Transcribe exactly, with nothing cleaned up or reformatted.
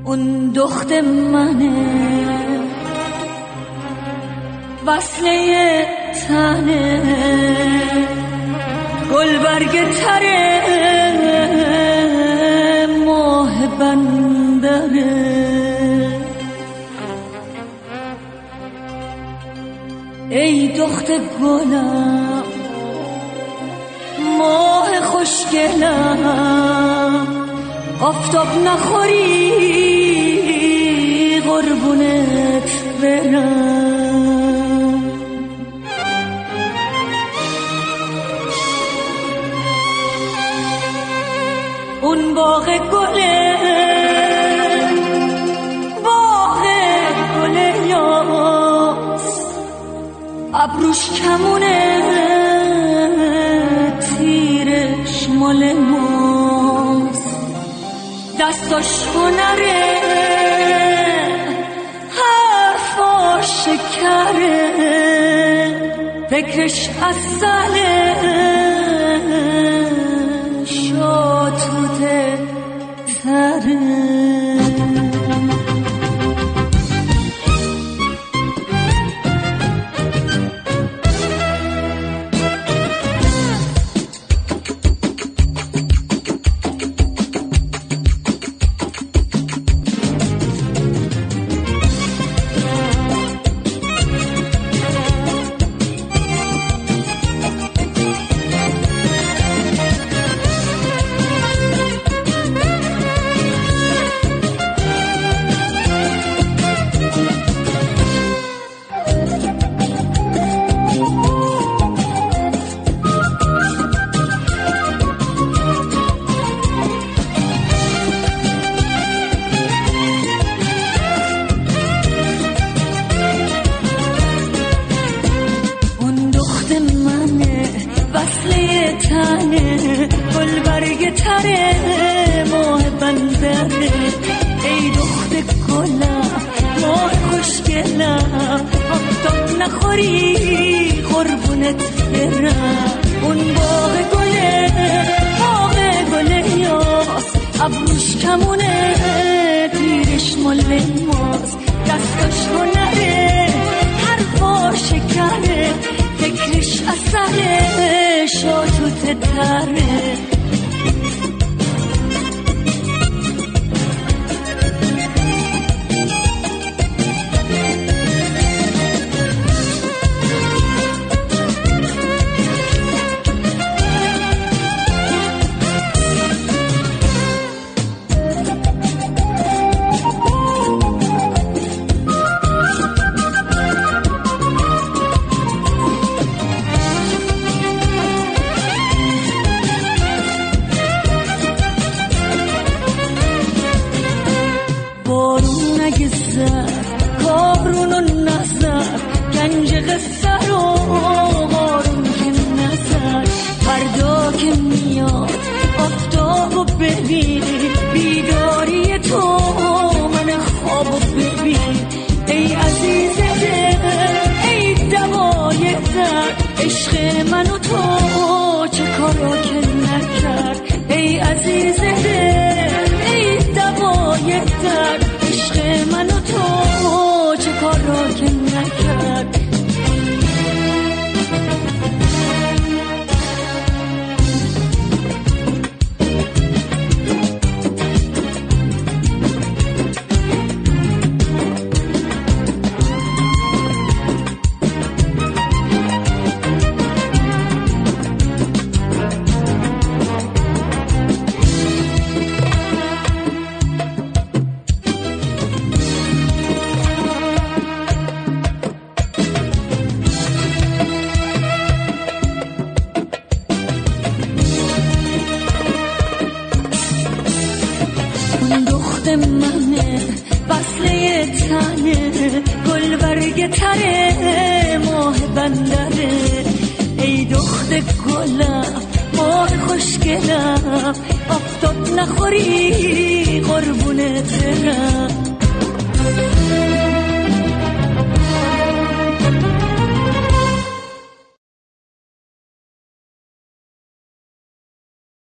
اون دخت منه، وصله تنه، گل برگ تره، ماه بندره. ای دخت گلم، ماه خوشگلم، آفتاب نخوری قربونت برم. اون باغ گله، باغ گله یاس، ابروش کمونه، تیرش مال ماست، دستاش هنره، حرفاش شکره، فکرش اصله، شاتوته تره. وصله تنه، گل برگ تره، ماه بندره. ای دخت گلم، ماه خوشگلم، آفتاب نخوری قربونت برم. اون باغ گله، باغ گله یاس، ابروش کمونه، تیرش مال ماست، دستاش هنره، حرفا شکره، فکرش اصله، شاتوته تره. کابرون و نظر، گنج قصه رو قارون که نظر. فردا که میاد آفتابو ببین، بیداری تو من خوابو ببین. ای عزیز دل، ای دوای درد، عشق من و تو چه کارا که نکرد. ای عزیز دل، ای دوای درد، عشق من و تو چه کار را که نکرد. دخت منه، وصله تنه، گل برگ تره، ماه بندره. ای دخت گلم، ماه خوشگلم، آفتاب نخوری قربونت برم.